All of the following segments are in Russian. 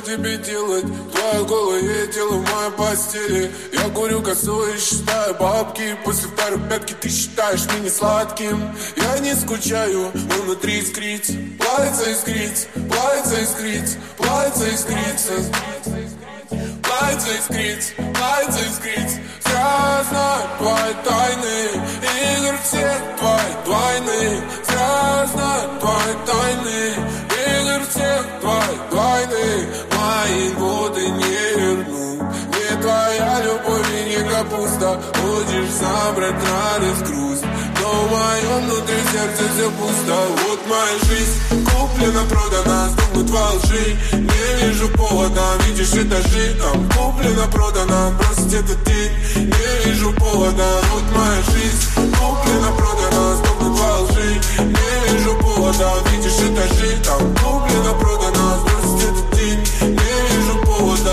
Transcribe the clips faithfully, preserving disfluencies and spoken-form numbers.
тебе делать? Твоя голая тело в моей постели. Я курю косу и считаю бабки. После второй пятки ты считаешь меня сладким. Я не скучаю, но внутри искрится. Плавится искрится, плавится искрится, плавится искрится. Плавится искрится, плавится искрится. Зря знаю твои тайны, игр все твои двойны. Зря знаю твои тайны, игр все твои двойны. Мои годы не верну. Не твоя любовь и не капуста. Хочешь забрать радость, грусть, но в моем внутри сердце все пусто. Вот моя жизнь куплена, продана, сдохнут во лжи. Не вижу повода, видишь этажи. Там куплена, продана, бросить этот день. Не вижу повода, вот моя жизнь куплена, продана, сдохнут во лжи. Не вижу повода, видишь этажи. Там куплена, продана, бросить этот день. Не вижу повода.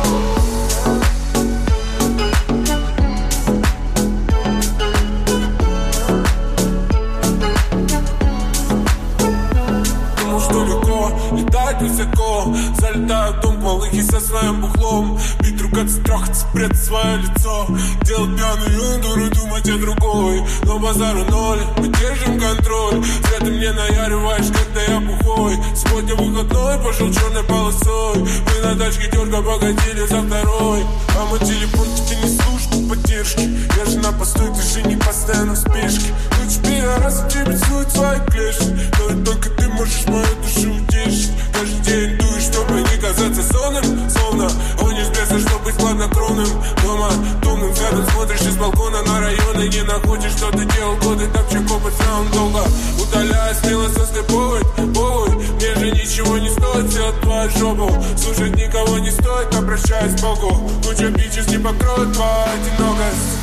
Летать высоко, залетаю в дом малых и со своим бухлом. Бить, ругаться, трахаться, прятать свое лицо. Делать пьяную дуру, думать о другой. Но базару ноль, мы держим контроль. Зря ты мне наяриваешь, когда я бухой. Сегодня выходной, пошел черной полосой. Мы на тачке дерга погодили за второй. А мой телефон тебе не служит поддержки. Я же на посту, ты же не постоянно в спешке. Лучше пидорасы тебе целуют свои клешни. Но и только ты можешь мою душу утешить. Каждый день дуешь, чтобы не казаться сонным. Словно гонишь беса, чтобы быть хладнокровным. Дома томным взглядом смотришь из балкона на район. И не находишь, что ты делал годы. Топчик опыт сам долго. Удаляя смело со слепой, повод. Мне же ничего не стоит сделать твою жопу. Слушать никого не стоит, обращаясь к Богу. Куча бичес не покроет твою одинокость.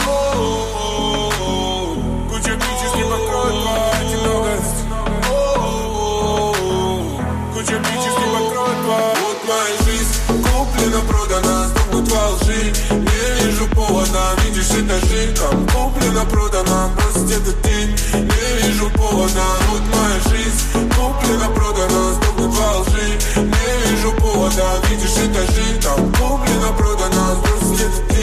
Куча бичес не покроет твою одинокость. Куча бичес не покроет твою. Вот моя жизнь куплена, продана, сдохнут во лжи. Не вижу повода, видишь этажи. Там куплена, продана, бросить этот день. Не вижу повода, вот моя жизнь куплена, продана, сдохнут во лжи. Не вижу повода, видишь этажи. Там куплена, продана, бросить этот день.